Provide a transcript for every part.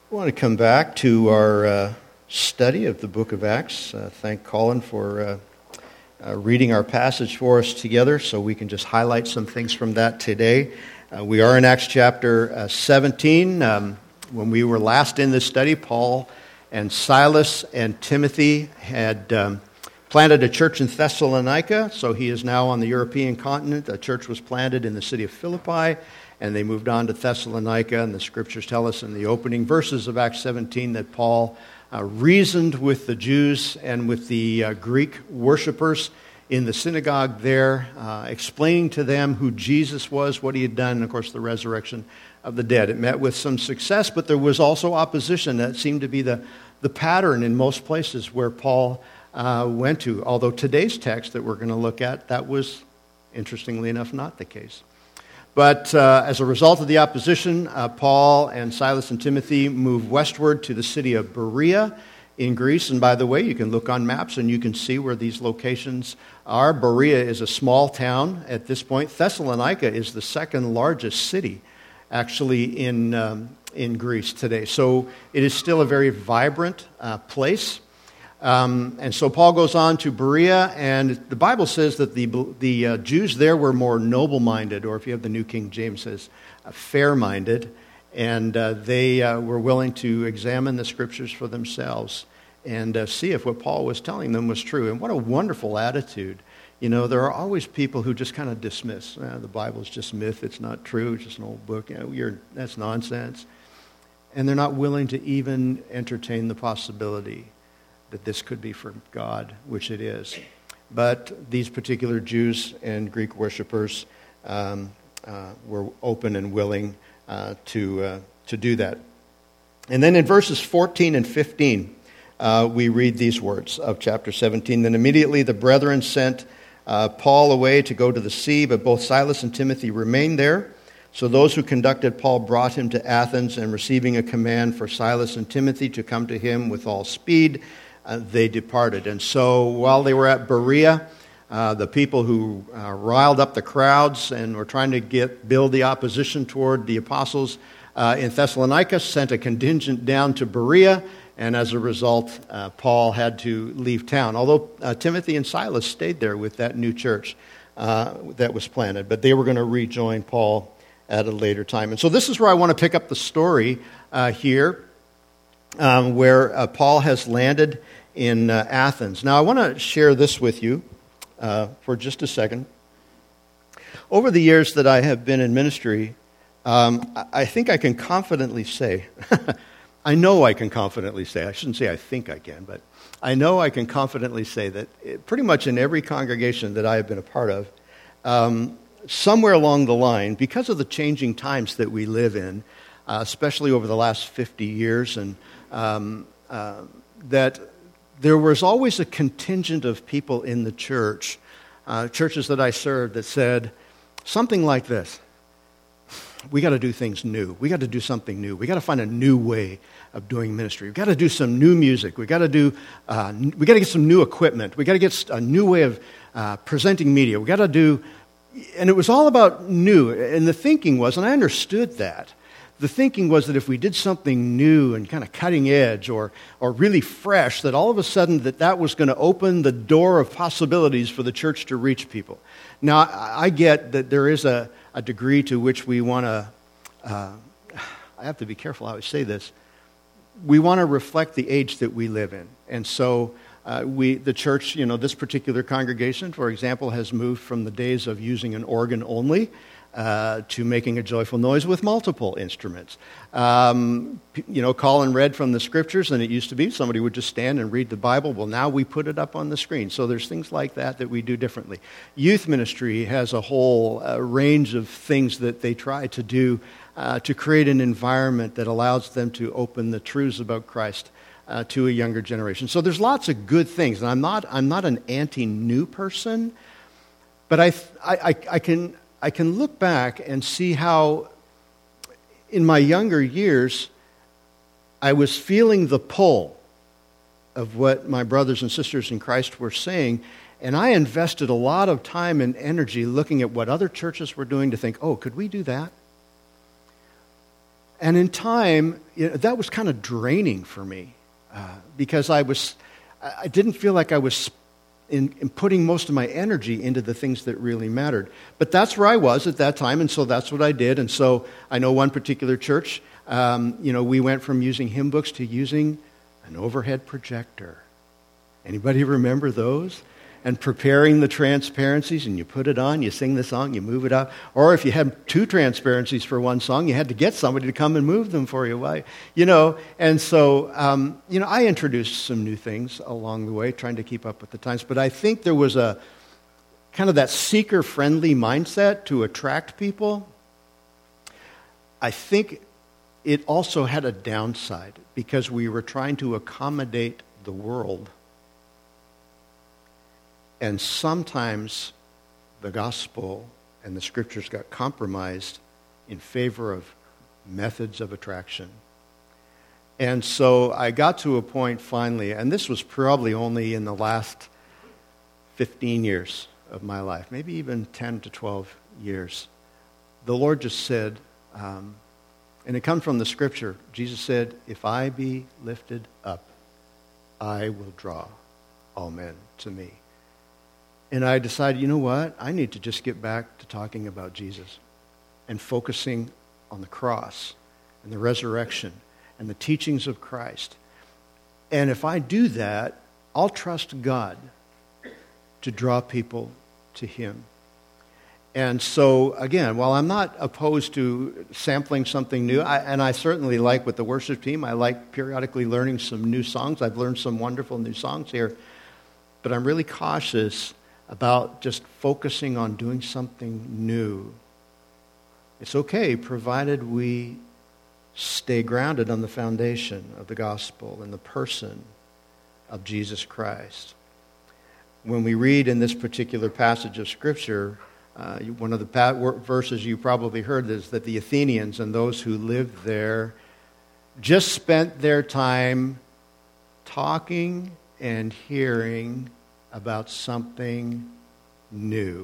I want to come back to our study of the book of Acts. Thank Colin for reading our passage for us together so we can just highlight some things from that today. We are in Acts chapter 17. When we were last in this study, Paul and Silas and Timothy had planted a church in Thessalonica, so he is now on the European continent. A church was planted in the city of Philippi, and they moved on to Thessalonica, and the scriptures tell us in the opening verses of Acts 17 that Paul reasoned with the Jews and with the Greek worshipers in the synagogue there, explaining to them who Jesus was, what he had done, and of course the resurrection of the dead. It met with some success, but there was also opposition. That seemed to be the pattern in most places where Paul went to. Although today's text that we're going to look at, that was, interestingly enough, not the case. But as a result of the opposition, Paul and Silas and Timothy moved westward to the city of Berea in Greece. And by the way, you can look on maps and you can see where these locations are. Berea is a small town at this point. Thessalonica is the second largest city, actually, in Greece today. So it is still a very vibrant place. And so Paul goes on to Berea, and the Bible says that the Jews there were more noble-minded, or if you have the New King James, says fair-minded, and they were willing to examine the scriptures for themselves and see if what Paul was telling them was true. And what a wonderful attitude. You know, there are always people who just kind of dismiss, the Bible's just myth, it's not true, it's just an old book, that's nonsense. And they're not willing to even entertain the possibility that this could be from God, which it is. But these particular Jews and Greek worshipers were open and willing to do that. And then in verses 14 and 15, we read these words of chapter 17. Then immediately the brethren sent Paul away to go to the sea, but both Silas and Timothy remained there. So those who conducted Paul brought him to Athens, and receiving a command for Silas and Timothy to come to him with all speed, they departed. And so while they were at Berea, the people who riled up the crowds and were trying to build the opposition toward the apostles in Thessalonica sent a contingent down to Berea, and as a result, Paul had to leave town. Although Timothy and Silas stayed there with that new church that was planted, but they were going to rejoin Paul at a later time. And so this is where I want to pick up the story here, where Paul has landed in Athens. Now, I want to share this with you for just a second. Over the years that I have been in ministry, I think I can confidently say, I know I can confidently say, I shouldn't say I think I can, but I know I can confidently say that pretty much in every congregation that I have been a part of, somewhere along the line, because of the changing times that we live in, especially over the last 50 years, and that there was always a contingent of people in the church, churches that I served, that said something like this: we got to do things new. We got to do something new. We got to find a new way of doing ministry. We got to do some new music. We got to get some new equipment. We got to get a new way of presenting media. We got to do, and it was all about new. And the thinking was, and I understood that. The thinking was that if we did something new and kind of cutting edge or really fresh, that all of a sudden that was going to open the door of possibilities for the church to reach people. Now, I get that there is a degree to which we want to, I have to be careful how I say this, we want to reflect the age that we live in. And so the church, this particular congregation, for example, has moved from the days of using an organ only to making a joyful noise with multiple instruments. Colin read from the scriptures, and it used to be somebody would just stand and read the Bible. Well, now we put it up on the screen. So there's things like that we do differently. Youth ministry has a whole range of things that they try to do to create an environment that allows them to open the truths about Christ to a younger generation. So there's lots of good things. And I'm not an anti-new person, but I can look back and see how in my younger years I was feeling the pull of what my brothers and sisters in Christ were saying, and I invested a lot of time and energy looking at what other churches were doing to think, oh, could we do that? And in time, that was kind of draining for me because I didn't feel like I was in putting most of my energy into the things that really mattered. But that's where I was at that time, and so that's what I did. And so I know one particular church, we went from using hymn books to using an overhead projector. Anybody remember those? And preparing the transparencies, and you put it on, you sing the song, you move it up. Or if you had two transparencies for one song, you had to get somebody to come and move them for you. And so, I introduced some new things along the way, trying to keep up with the times. But I think there was a kind of that seeker-friendly mindset to attract people. I think it also had a downside because we were trying to accommodate the world. And sometimes the gospel and the scriptures got compromised in favor of methods of attraction. And so I got to a point finally, and this was probably only in the last 15 years of my life, maybe even 10 to 12 years. The Lord just said, and it comes from the scripture, Jesus said, "If I be lifted up, I will draw all men to me." And I decided, you know what? I need to just get back to talking about Jesus and focusing on the cross and the resurrection and the teachings of Christ. And if I do that, I'll trust God to draw people to Him. And so, again, while I'm not opposed to sampling something new, and I certainly like with the worship team, I like periodically learning some new songs. I've learned some wonderful new songs here. But I'm really cautious about just focusing on doing something new. It's okay, provided we stay grounded on the foundation of the gospel and the person of Jesus Christ. When we read in this particular passage of Scripture, one of the verses you probably heard is that the Athenians and those who lived there just spent their time talking and hearing about something new.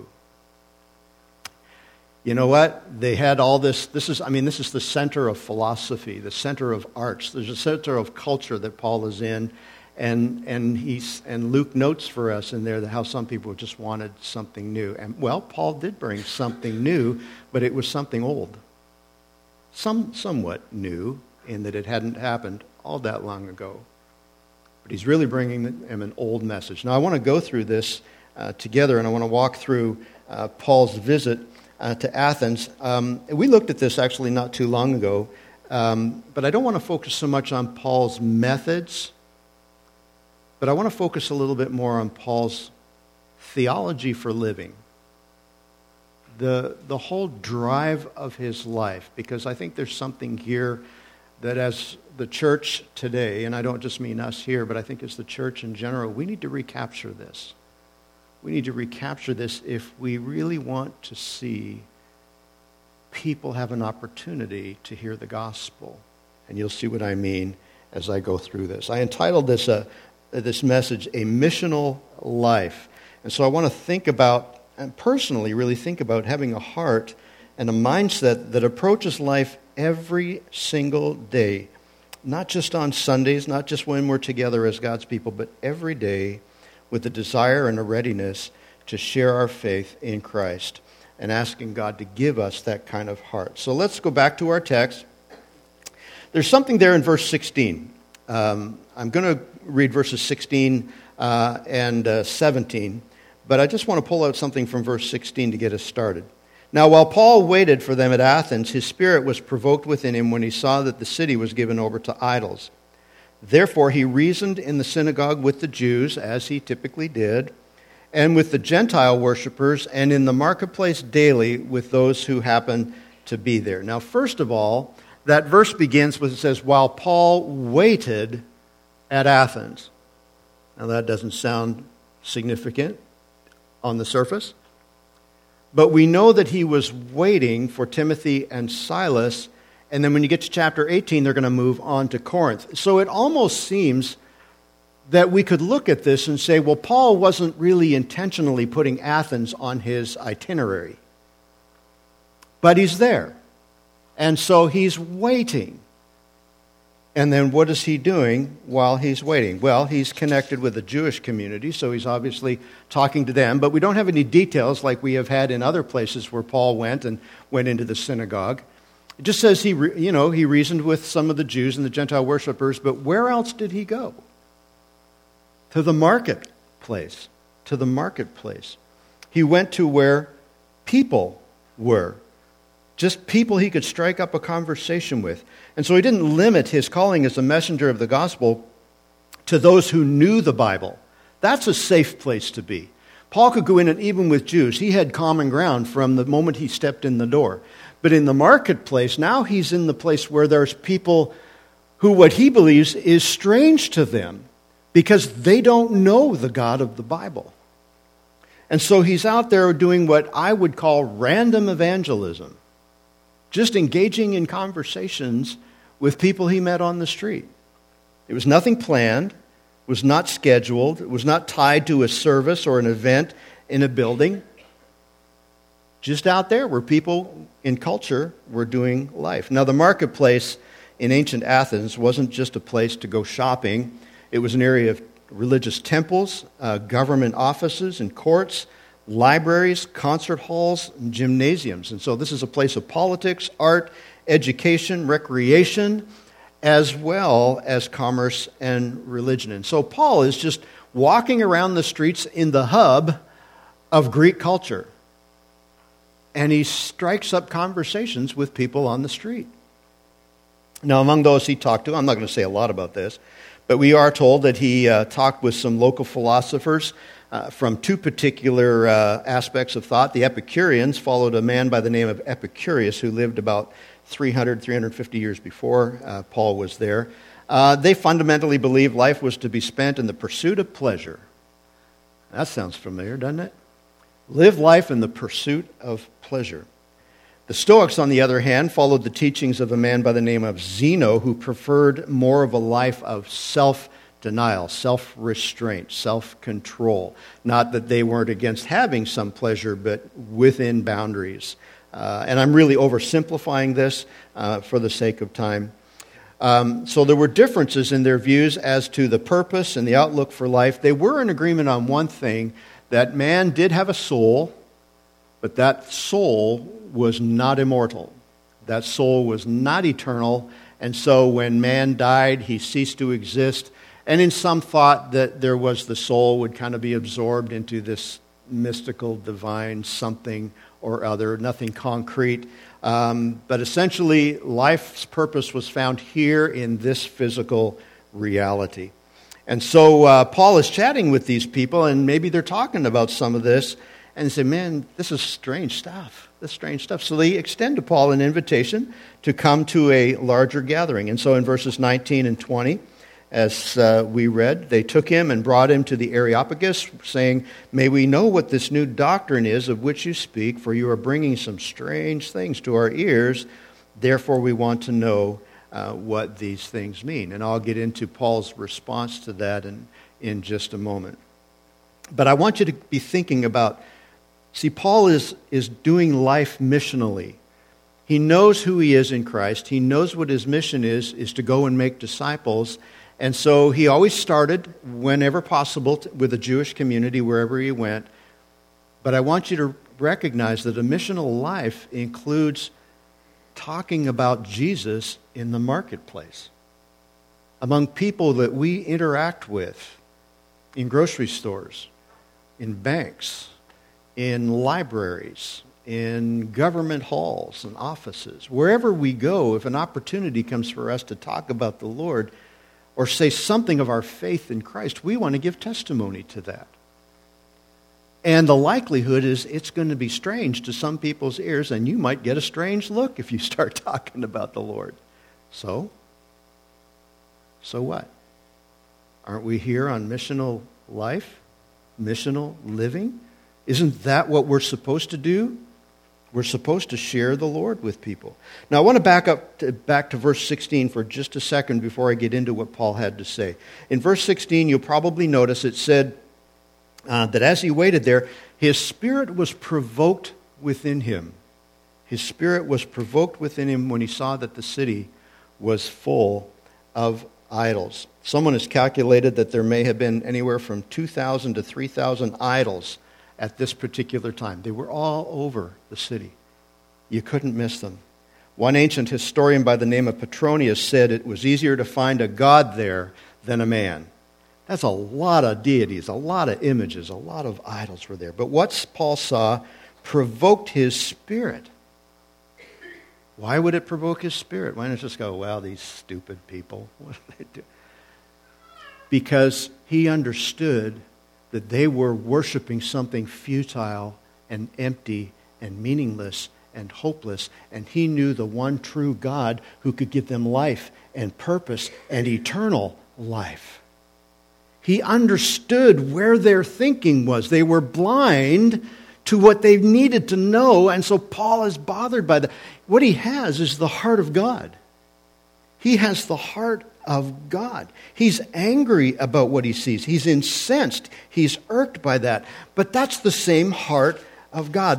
You know what? They had all this. This is the center of philosophy, the center of arts. There's a center of culture that Paul is in, and Luke notes for us in there that how some people just wanted something new. And well, Paul did bring something new, but it was something old, somewhat new in that it hadn't happened all that long ago. But he's really bringing them an old message. Now, I want to go through this together, and I want to walk through Paul's visit to Athens. We looked at this actually not too long ago, but I don't want to focus so much on Paul's methods, but I want to focus a little bit more on Paul's theology for living, the whole drive of his life, because I think there's something here that as the church today, and I don't just mean us here, but I think as the church in general, we need to recapture this. We need to recapture this if we really want to see people have an opportunity to hear the gospel. And you'll see what I mean as I go through this. I entitled this message, A Missional Life. And so I want to think about, and personally really think about having a heart and a mindset that approaches life every single day. Not just on Sundays, not just when we're together as God's people, but every day with a desire and a readiness to share our faith in Christ and asking God to give us that kind of heart. So let's go back to our text. There's something there in verse 16. I'm going to read verses 16 and 17, but I just want to pull out something from verse 16 to get us started. Now, while Paul waited for them at Athens, his spirit was provoked within him when he saw that the city was given over to idols. Therefore, he reasoned in the synagogue with the Jews, as he typically did, and with the Gentile worshippers, and in the marketplace daily with those who happened to be there. Now, first of all, that verse begins with, it says, while Paul waited at Athens. Now, that doesn't sound significant on the surface. But we know that he was waiting for Timothy and Silas, and then when you get to chapter 18, they're going to move on to Corinth. So it almost seems that we could look at this and say, well, Paul wasn't really intentionally putting Athens on his itinerary. But he's there. And so he's waiting. And then what is he doing while he's waiting? Well, he's connected with the Jewish community, so he's obviously talking to them. But we don't have any details like we have had in other places where Paul went into the synagogue. It just says he reasoned with some of the Jews and the Gentile worshipers, but where else did he go? To the marketplace. To the marketplace. He went to where people were. Just people he could strike up a conversation with. And so he didn't limit his calling as a messenger of the gospel to those who knew the Bible. That's a safe place to be. Paul could go in, and even with Jews, he had common ground from the moment he stepped in the door. But in the marketplace, now he's in the place where there's people who what he believes is strange to them because they don't know the God of the Bible. And so he's out there doing what I would call random evangelism. Just engaging in conversations with people he met on the street. It was nothing planned, was not scheduled, it was not tied to a service or an event in a building. Just out there where people in culture were doing life. Now, the marketplace in ancient Athens wasn't just a place to go shopping. It was an area of religious temples, government offices and courts, libraries, concert halls, and gymnasiums. And so this is a place of politics, art, education, recreation, as well as commerce and religion. And so Paul is just walking around the streets in the hub of Greek culture. And he strikes up conversations with people on the street. Now, among those he talked to, I'm not going to say a lot about this, but we are told that he talked with some local philosophers from two particular aspects of thought. The Epicureans followed a man by the name of Epicurus who lived about 350 years before Paul was there. They fundamentally believed life was to be spent in the pursuit of pleasure. That sounds familiar, doesn't it? Live life in the pursuit of pleasure. The Stoics, on the other hand, followed the teachings of a man by the name of Zeno, who preferred more of a life of self-denial, self-restraint, self-control. Not that they weren't against having some pleasure, but within boundaries. And I'm really oversimplifying this for the sake of time. So there were differences in their views as to the purpose and the outlook for life. They were in agreement on one thing, that man did have a soul, but that soul was not immortal. That soul was not eternal. And so when man died, he ceased to exist. And in some thought that there was the soul would kind of be absorbed into this mystical, divine something or other, nothing concrete. But essentially, life's purpose was found here in this physical reality. And so Paul is chatting with these people, and maybe they're talking about some of this, and they say, man, this is strange stuff. This is strange stuff. So they extend to Paul an invitation to come to a larger gathering. And so in verses 19 and 20, as we read, they took him and brought him to the Areopagus, saying, may we know what this new doctrine is of which you speak, for you are bringing some strange things to our ears. Therefore we want to know what these things mean. And I'll get into Paul's response to that in just a moment. But I want you to be thinking about, see, Paul is doing life missionally. He knows who he is in Christ. He knows what his mission is to go and make disciples. And so he always started, whenever possible, with the Jewish community, wherever he went. But I want you to recognize that a missional life includes talking about Jesus in the marketplace, among people that we interact with, in grocery stores, in banks, in libraries, in government halls and offices. Wherever we go, if an opportunity comes for us to talk about the Lord or say something of our faith in Christ, we want to give testimony to that. And the likelihood is it's going to be strange to some people's ears, and you might get a strange look if you start talking about the Lord. So what? Aren't we here on missional life? Missional living? Isn't that what we're supposed to do? We're supposed to share the Lord with people. Now I want to back to verse 16 for just a second before I get into what Paul had to say. In verse 16, you'll probably notice it said that as he waited there, his spirit was provoked within him. His spirit was provoked within him when he saw that the city was full of idols. Someone has calculated that there may have been anywhere from 2,000 to 3,000 idols at this particular time. They were all over the city. You couldn't miss them. One ancient historian by the name of Petronius said it was easier to find a god there than a man. That's a lot of deities, a lot of images, a lot of idols were there. But what Paul saw provoked his spirit. Why would it provoke his spirit? Why not just go, well, these stupid people, what do they do? Because he understood that they were worshiping something futile and empty and meaningless and hopeless, and he knew the one true God who could give them life and purpose and eternal life. He understood where their thinking was. They were blind to what they needed to know, and so Paul is bothered by that. What he has is the heart of God. He has the heart of God. He's angry about what he sees. He's incensed. He's irked by that. But that's the same heart of God.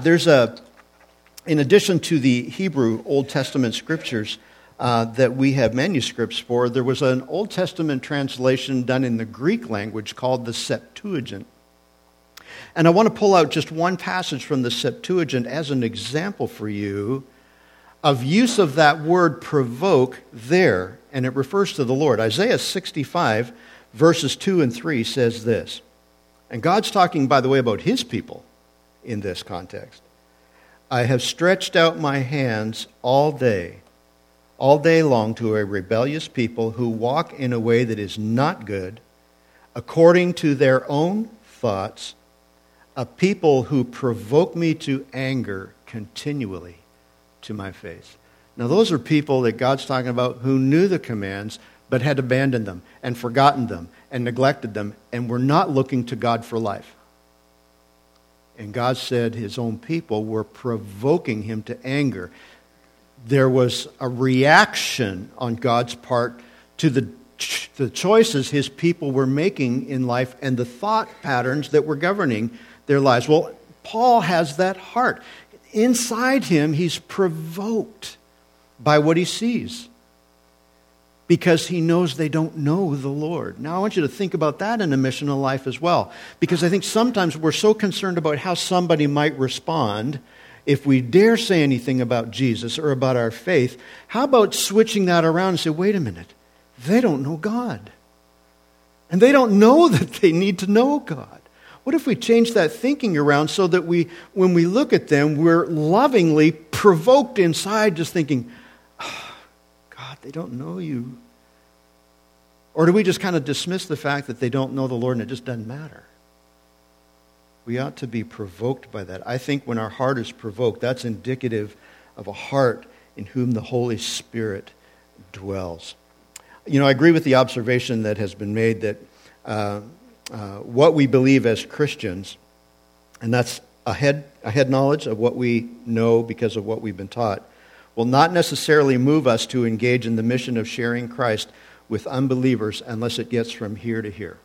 In addition to the Hebrew Old Testament scriptures that we have manuscripts for, there was an Old Testament translation done in the Greek language called the Septuagint. And I want to pull out just one passage from the Septuagint as an example for you of use of that word provoke there, and it refers to the Lord. Isaiah 65, verses 2 and 3 says this, and God's talking, by the way, about his people in this context. I have stretched out my hands all day long to a rebellious people who walk in a way that is not good, according to their own thoughts, a people who provoke me to anger continually to my face. Now those are people that God's talking about who knew the commands but had abandoned them and forgotten them and neglected them and were not looking to God for life. And God said his own people were provoking him to anger. There was a reaction on God's part to the choices his people were making in life and the thought patterns that were governing their lives. Well, Paul has that heart. Inside him, he's provoked by what he sees because he knows they don't know the Lord. Now, I want you to think about that in a missional life as well, because I think sometimes we're so concerned about how somebody might respond if we dare say anything about Jesus or about our faith. How about switching that around and say, wait a minute, they don't know God. And they don't know that they need to know God. What if we change that thinking around so that when we look at them, we're lovingly provoked inside just thinking, oh, God, they don't know you. Or do we just kind of dismiss the fact that they don't know the Lord and it just doesn't matter? We ought to be provoked by that. I think when our heart is provoked, that's indicative of a heart in whom the Holy Spirit dwells. You know, I agree with the observation that has been made that what we believe as Christians, and that's a head knowledge of what we know because of what we've been taught, will not necessarily move us to engage in the mission of sharing Christ with unbelievers unless it gets from here to here.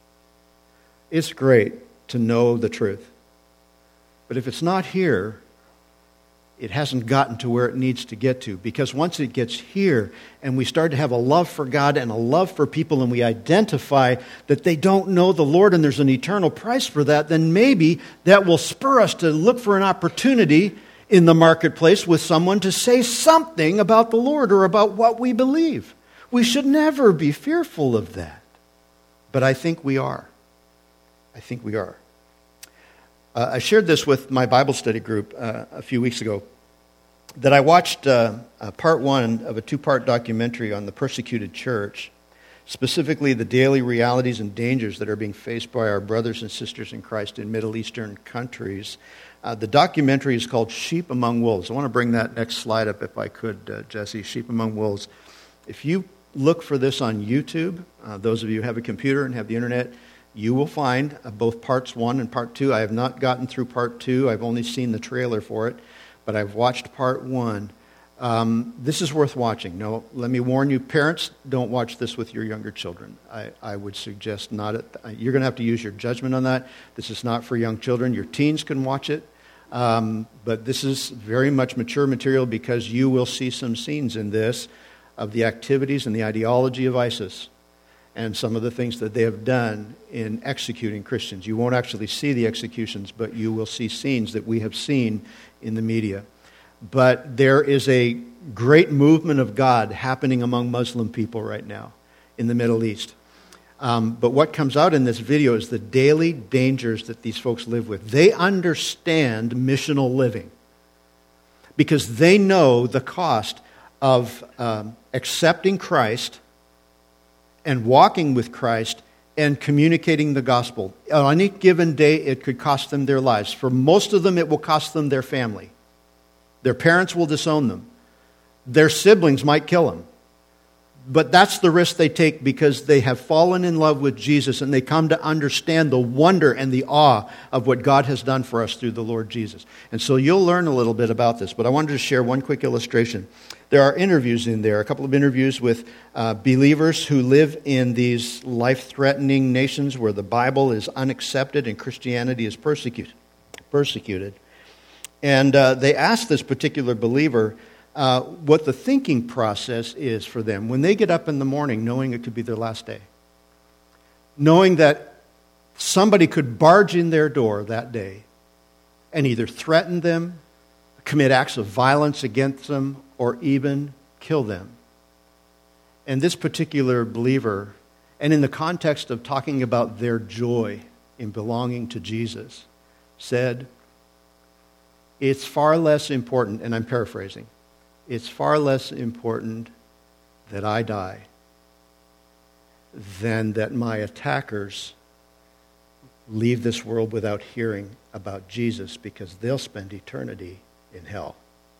It's great to know the truth, but if it's not here, it hasn't gotten to where it needs to get to, because once it gets here and we start to have a love for God and a love for people and we identify that they don't know the Lord and there's an eternal price for that, then maybe that will spur us to look for an opportunity in the marketplace with someone to say something about the Lord or about what we believe. We should never be fearful of that. But I think we are. I shared this with my Bible study group a few weeks ago, that I watched part one of a two-part documentary on the persecuted church, specifically the daily realities and dangers that are being faced by our brothers and sisters in Christ in Middle Eastern countries. The documentary is called Sheep Among Wolves. I want to bring that next slide up if I could, Jesse. Sheep Among Wolves. If you look for this on YouTube, those of you who have a computer and have the internet, you will find both parts 1 and part 2. I have not gotten through part 2. I've only seen the trailer for it, but I've watched part 1. This is worth watching. No, let me warn you, parents, don't watch this with your younger children. I would suggest not. You're going to have to use your judgment on that. This is not for young children. Your teens can watch it. But this is very much mature material because you will see some scenes in this of the activities and the ideology of ISIS and some of the things that they have done in executing Christians. You won't actually see the executions, but you will see scenes that we have seen in the media. But there is a great movement of God happening among Muslim people right now in the Middle East. But what comes out in this video is the daily dangers that these folks live with. They understand missional living because they know the cost of accepting Christ and walking with Christ and communicating the gospel. On any given day, it could cost them their lives. For most of them, it will cost them their family. Their parents will disown them. Their siblings might kill them. But that's the risk they take because they have fallen in love with Jesus and they come to understand the wonder and the awe of what God has done for us through the Lord Jesus. And so you'll learn a little bit about this, but I wanted to share one quick illustration. There are interviews in there, a couple of interviews with believers who live in these life-threatening nations where the Bible is unaccepted and Christianity is persecuted. And they asked this particular believer what the thinking process is for them when they get up in the morning knowing it could be their last day. Knowing that somebody could barge in their door that day and either threaten them, commit acts of violence against them, or even kill them. And this particular believer, and in the context of talking about their joy in belonging to Jesus, said, it's far less important, and I'm paraphrasing, it's far less important that I die than that my attackers leave this world without hearing about Jesus because they'll spend eternity in hell.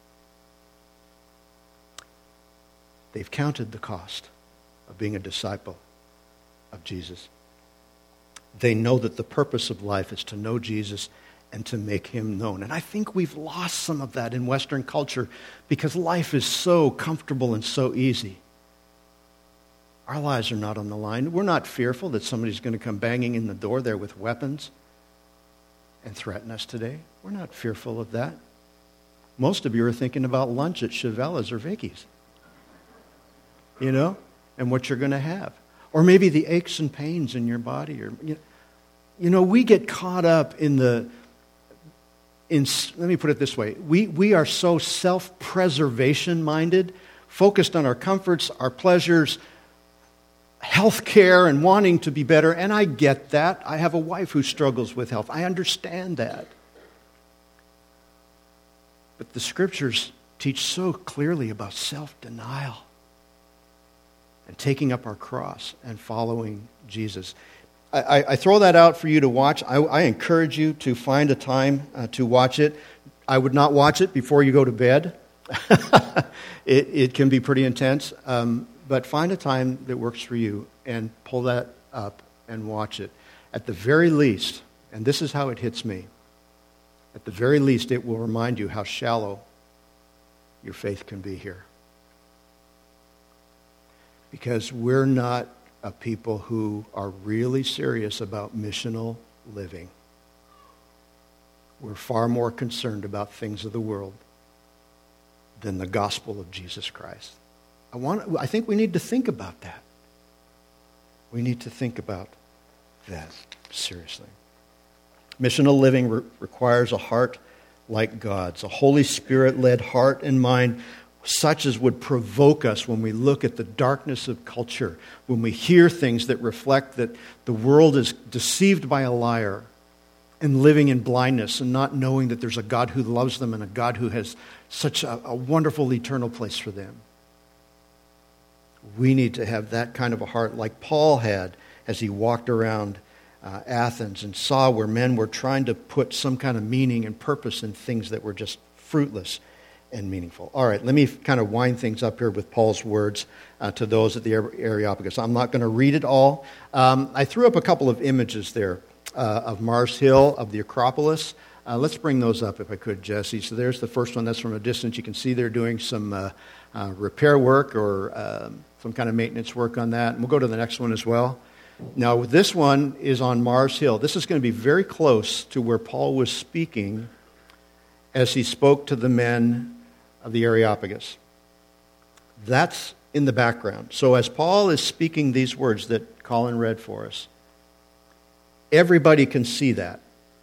They've counted the cost of being a disciple of Jesus. They know that the purpose of life is to know Jesus and to make him known. And I think we've lost some of that in Western culture because life is so comfortable and so easy. Our lives are not on the line. We're not fearful that somebody's going to come banging in the door there with weapons and threaten us today. We're not fearful of that. Most of you are thinking about lunch at Chevella's or Vicky's. You know, and what you're going to have. Or maybe the aches and pains in your body. Or, we get caught up let me put it this way. We are so self-preservation minded, focused on our comforts, our pleasures, health care, and wanting to be better. And I get that. I have a wife who struggles with health. I understand that. But the Scriptures teach so clearly about self-denial and taking up our cross and following Jesus. I throw that out for you to watch. I encourage you to find a time to watch it. I would not watch it before you go to bed. It can be pretty intense. But find a time that works for you and pull that up and watch it. At the very least, and this is how it hits me, at the very least it will remind you how shallow your faith can be here. Because we're not a people who are really serious about missional living. We're far more concerned about things of the world than the gospel of Jesus Christ. I think we need to think about that. We need to think about that seriously. Missional living requires a heart like God's, a Holy Spirit-led heart and mind such as would provoke us when we look at the darkness of culture, when we hear things that reflect that the world is deceived by a liar and living in blindness and not knowing that there's a God who loves them and a God who has such a wonderful eternal place for them. We need to have that kind of a heart like Paul had as he walked around Athens and saw where men were trying to put some kind of meaning and purpose in things that were just fruitless and meaningful. All right, let me kind of wind things up here with Paul's words to those at the Areopagus. I'm not going to read it all. I threw up a couple of images there of Mars Hill, of the Acropolis. Let's bring those up if I could, Jesse. So there's the first one. That's from a distance. You can see they're doing some repair work or some kind of maintenance work on that. And we'll go to the next one as well. Now, this one is on Mars Hill. This is going to be very close to where Paul was speaking as he spoke to the men of the Areopagus. That's in the background. So as Paul is speaking these words that Colin read for us, everybody can see that.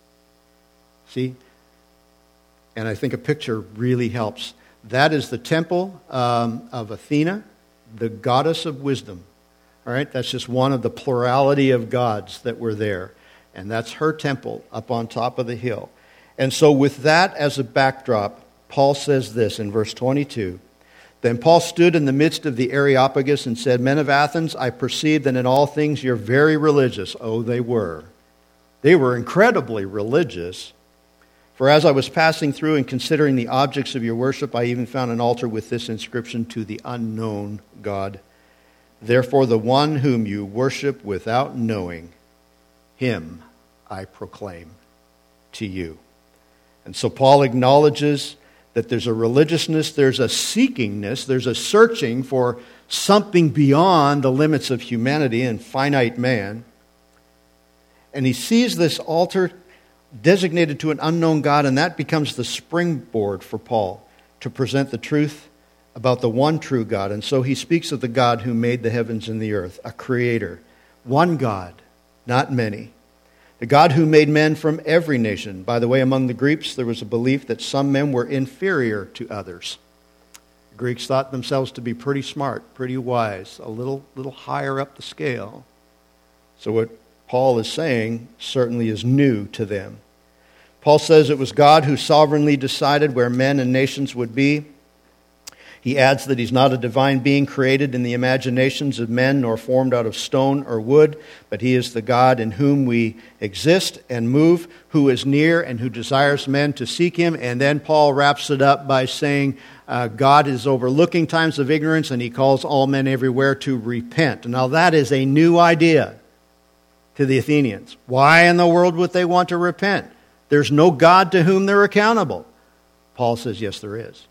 See? And I think a picture really helps. That is the temple of Athena, the goddess of wisdom. All right? That's just one of the plurality of gods that were there. And that's her temple up on top of the hill. And so with that as a backdrop, Paul says this in verse 22. Then Paul stood in the midst of the Areopagus and said, Men of Athens, I perceive that in all things you're very religious. Oh, they were. They were incredibly religious. For as I was passing through and considering the objects of your worship, I even found an altar with this inscription, To the unknown God. Therefore the one whom you worship without knowing, him I proclaim to you. And so Paul acknowledges that there's a religiousness, there's a seekingness, there's a searching for something beyond the limits of humanity and finite man. And he sees this altar designated to an unknown God, and that becomes the springboard for Paul to present the truth about the one true God. And so he speaks of the God who made the heavens and the earth, a creator. One God, not many. The God who made men from every nation. By the way, among the Greeks, there was a belief that some men were inferior to others. The Greeks thought themselves to be pretty smart, pretty wise, a little higher up the scale. So what Paul is saying certainly is new to them. Paul says it was God who sovereignly decided where men and nations would be. He adds that he's not a divine being created in the imaginations of men nor formed out of stone or wood, but he is the God in whom we exist and move, who is near and who desires men to seek him. And then Paul wraps it up by saying God is overlooking times of ignorance and he calls all men everywhere to repent. Now that is a new idea to the Athenians. Why in the world would they want to repent? There's no God to whom they're accountable. Paul says, yes, there is.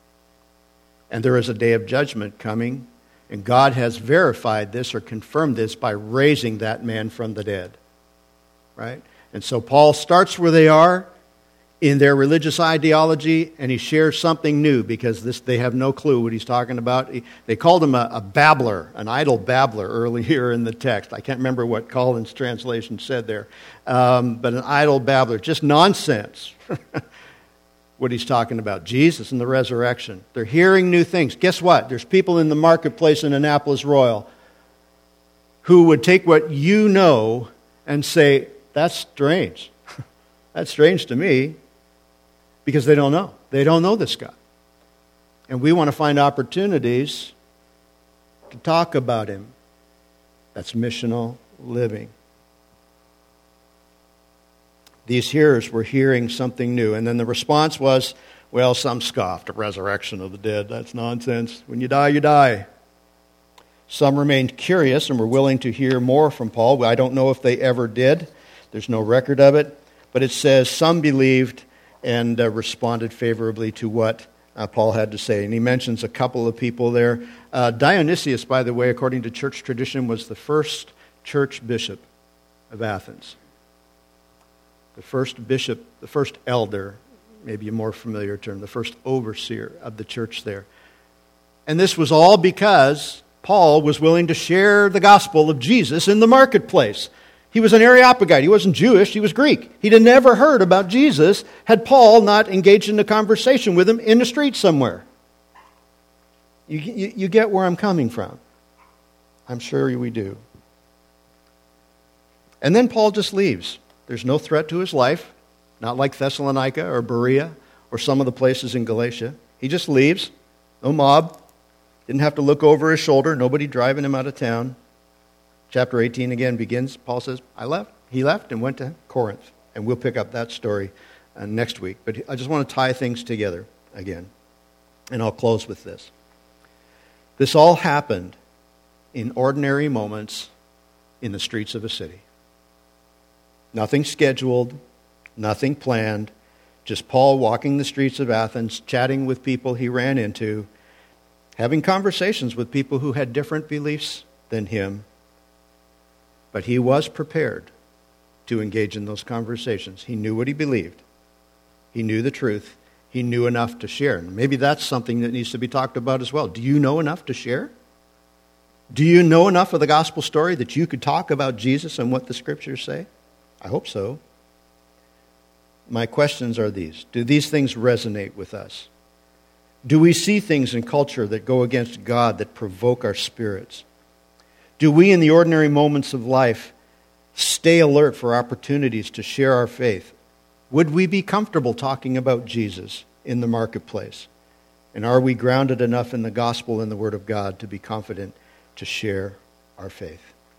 And there is a day of judgment coming, and God has verified this or confirmed this by raising that man from the dead. Right? And so Paul starts where they are in their religious ideology, and he shares something new because they have no clue what he's talking about. They called him a babbler, an idle babbler earlier in the text. I can't remember what Colin's translation said there, but an idle babbler, just nonsense. What he's talking about, Jesus and the resurrection. They're hearing new things. Guess what? There's people in the marketplace in Annapolis Royal who would take what you know and say, that's strange. That's strange to me, because they don't know. They don't know this God. And we want to find opportunities to talk about him. That's missional living. These hearers were hearing something new. And then the response was, well, some scoffed at resurrection of the dead. That's nonsense. When you die, you die. Some remained curious and were willing to hear more from Paul. I don't know if they ever did. There's no record of it. But it says some believed and responded favorably to what Paul had to say. And he mentions a couple of people there. Dionysius, by the way, according to church tradition, was the first church bishop of Athens. The first bishop, the first elder, maybe a more familiar term, the first overseer of the church there. And this was all because Paul was willing to share the gospel of Jesus in the marketplace. He was an Areopagite. He wasn't Jewish. He was Greek. He'd have never heard about Jesus had Paul not engaged in a conversation with him in the street somewhere. You get where I'm coming from. I'm sure we do. And then Paul just leaves. There's no threat to his life, not like Thessalonica or Berea or some of the places in Galatia. He just leaves. No mob. Didn't have to look over his shoulder. Nobody driving him out of town. Chapter 18 again begins. Paul says, I left. He left and went to Corinth. And we'll pick up that story next week. But I just want to tie things together again. And I'll close with this. This all happened in ordinary moments in the streets of a city. Nothing scheduled, nothing planned, just Paul walking the streets of Athens, chatting with people he ran into, having conversations with people who had different beliefs than him. But he was prepared to engage in those conversations. He knew what he believed. He knew the truth, he knew enough to share. And maybe that's something that needs to be talked about as well. Do you know enough to share? Do you know enough of the gospel story that you could talk about Jesus and what the scriptures say? I hope so. My questions are these. Do these things resonate with us? Do we see things in culture that go against God, that provoke our spirits? Do we, in the ordinary moments of life, stay alert for opportunities to share our faith? Would we be comfortable talking about Jesus in the marketplace? And are we grounded enough in the gospel and the Word of God to be confident to share our faith?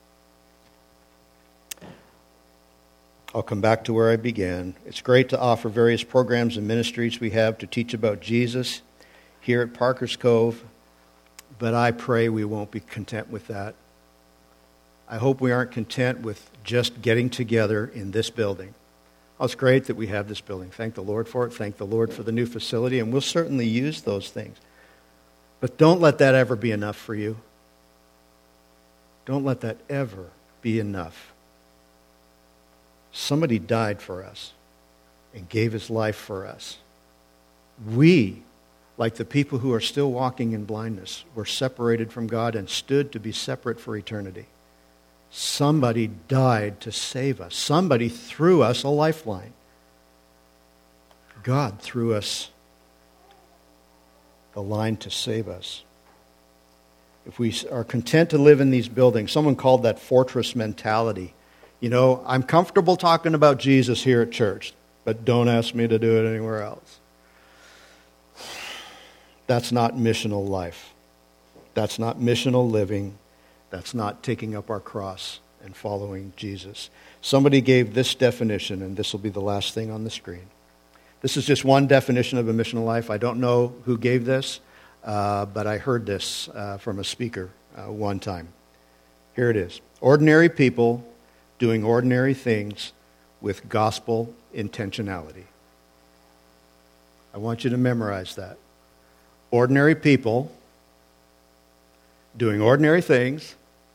I'll come back to where I began. It's great to offer various programs and ministries we have to teach about Jesus here at Parker's Cove, but I pray we won't be content with that. I hope we aren't content with just getting together in this building. Oh, it's great that we have this building. Thank the Lord for it. Thank the Lord for the new facility, and we'll certainly use those things. But don't let that ever be enough for you. Don't let that ever be enough. Somebody died for us and gave his life for us. We, like the people who are still walking in blindness, were separated from God and stood to be separate for eternity. Somebody died to save us. Somebody threw us a lifeline. God threw us the line to save us. If we are content to live in these buildings, someone called that fortress mentality. You know, I'm comfortable talking about Jesus here at church, but don't ask me to do it anywhere else. That's not missional life. That's not missional living. That's not taking up our cross and following Jesus. Somebody gave this definition, and this will be the last thing on the screen. This is just one definition of a missional life. I don't know who gave this, but I heard this from a speaker one time. Here it is. Ordinary people doing ordinary things with gospel intentionality. I want you to memorize that. Ordinary people doing ordinary things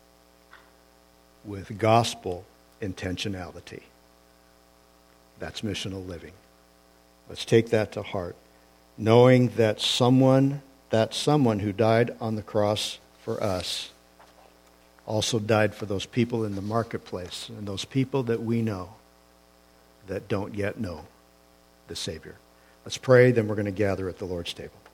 with gospel intentionality. That's missional living. Let's take that to heart, knowing that someone who died on the cross for us also died for those people in the marketplace and those people that we know that don't yet know the Savior. Let's pray, then we're going to gather at the Lord's table.